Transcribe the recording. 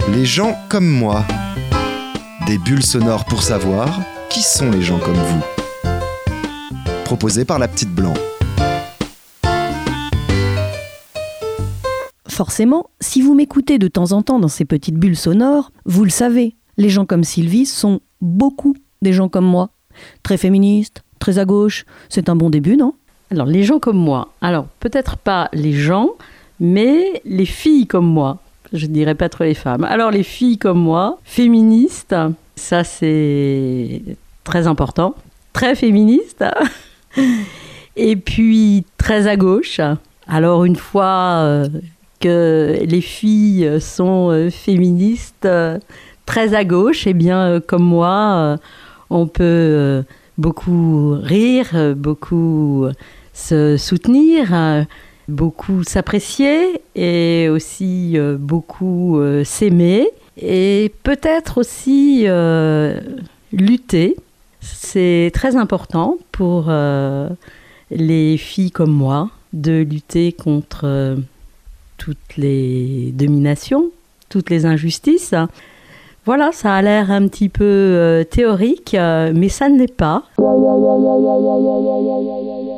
Les gens comme moi. Des bulles sonores pour savoir qui sont les gens comme vous. Proposé par la petite Blanc. Forcément, si vous m'écoutez de temps en temps dans ces petites bulles sonores, vous le savez, les gens comme Sylvie sont beaucoup des gens comme moi. Très féministes, très à gauche, c'est un bon début, non ? Alors, les gens comme moi. Alors, peut-être pas les gens, mais les filles comme moi. Je ne dirais pas trop les femmes. Alors, les filles comme moi, féministes, ça c'est très important. Très féministes. Et puis, très à gauche. Alors, une fois que les filles sont féministes, très à gauche, eh bien, comme moi, on peut beaucoup rire, beaucoup se soutenir, beaucoup s'apprécier et aussi beaucoup s'aimer et peut-être aussi lutter. C'est très important pour les filles comme moi de lutter contre toutes les dominations, toutes les injustices. Voilà, ça a l'air un petit peu théorique, mais ça ne l'est pas.